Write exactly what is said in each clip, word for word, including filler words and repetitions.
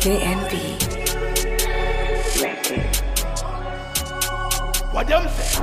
J N B. What them say?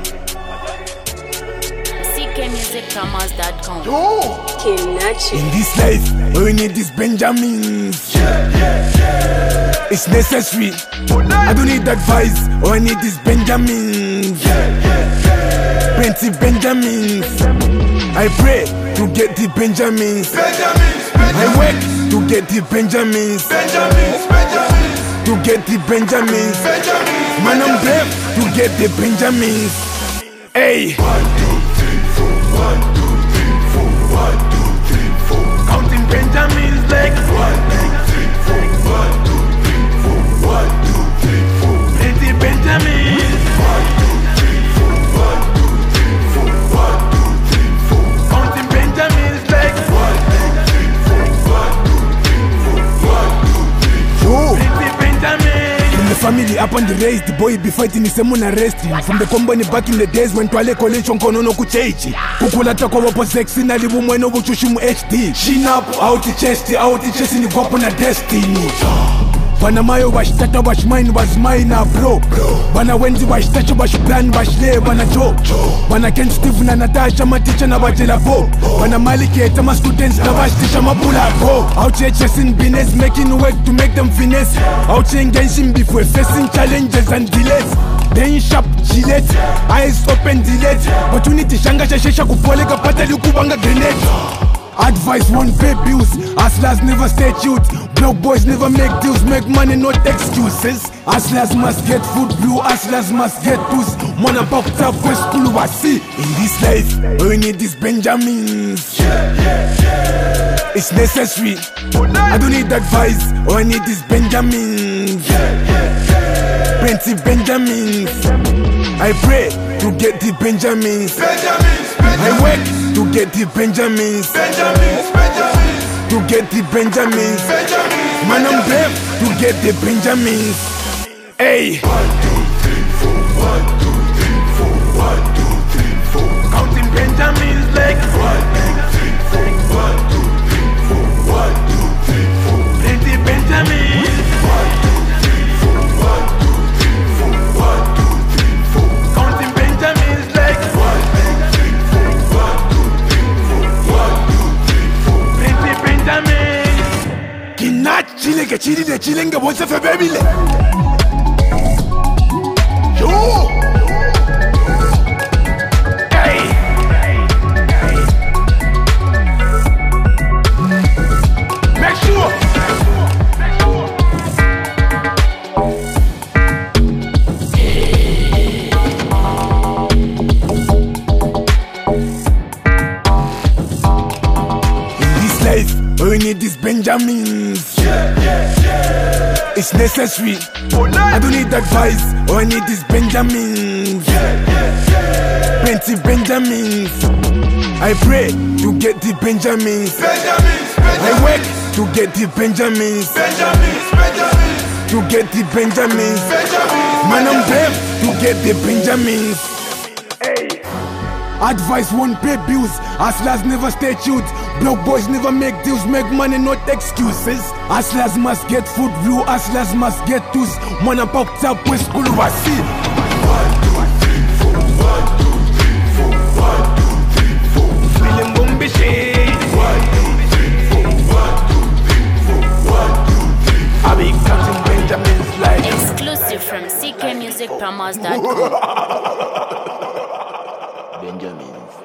C K music thomas dot com. Kinachi. In this life, all we need is Benjamins. Yeah, yeah, yeah. It's necessary. I don't need advice. All I need is Benjamins. Yeah, yeah, yeah. Plenty Benjamins. I pray to get the Benjamins. Benjamins, I Benjamins, work to get the Benjamins. Benjamins, Benjamins, To get the Benjamins. Benjamins. Man, I'm brave to get the Benjamins. Hey. One, two, three, four. One, two, three, four. One, two, three, four. Counting Benjamins like One, two, three, four. One, two, three, four. One, two, three, four. plenty Benjamins. One, two, three, four. One, two, three, four. One, two, three, four. Counting Benjamins like One, two, three, four. One, two, three, four. One, two, three, four. Yo. Plenty Benjamins. From the family up on the race, the boy be fighting his moon arresting. From the company back in the days when Twale collection kono no kuchechi. Kukula tako wapo sexy na libu mweno vuchushimu H D. Shinapu, out the chest, out the chest ni guapo na destiny. Bana mayo washtata wash mine was mine na bro. Bana wenzi washtacho wash plan wash le bana jo. Bana Ken Steve na Natasha ma teacher na wajela bo. Bana Maliki eta ma students na wash teacher ma pula go. Out here chasing business, making work to make them finesse. Out here engaging before facing challenges and delays. Then sharp Gillette, eyes open delete. Opportunity shanga shashesha kupoleka pata likubanga grenade. Advice won't pay bills, hustlers never stay cute. Broke boys never make deals, make money not excuses. Hustlers must get food blue, hustlers must get tools. Mwana popped up with school wasi. In this life, all we need is Benjamins. Yeah, yeah, yeah. It's necessary. I don't need advice, all I need is Benjamins. Yeah, yeah, yeah. Plenty Benjamins. I pray to get the Benjamins. Benjamins, I Benjamins, work to get the Benjamins. Benjamins, Benjamins, To get the Benjamins. Benjamins. Man, I'm brave to get the Benjamins. Hey. One, two, three, four. One, two, three, four. One, two, three, four. Counting Benjamins like One, two, three, four. One, two, three, four. One, two, three, four. plenty Benjamins. One, two, three, four. One, two, three, four. One, two, three, four. Counting Benjamins like One, two, three, four. One, two, three, four. One, two, three, four. plenty Benjamins. Kinach chile ke chili de chile nge bonse fe bebile. Yo. Hey. Make sure. In this life, all we need is Benjamins. Yeah, yeah, yeah. It's necessary. I don't need advice, all I need is Benjamins. Yeah, yeah, yeah. Plenty Benjamins. I pray to get the Benjamins. Benjamins, I Benjamins, work to get the Benjamins. Benjamins, Benjamins, To get the Benjamins. Benjamins. Man, I'm brave to get the Benjamins. Hey. Advice won't pay bills, hustlers never stay cute. Broke boys never make deals, make money not excuses. Hustlers must get food blue, hustlers must get tools. Mwana popped up with school wasi. One, two, three, four. One, two, three, four. One, two, three, four. Feeling bombi shade. One, two, three, four. One, two, three, four. One, two, three, four. I be counting Benjamins like Exclusive from C K music thomas dot com. Benjamins.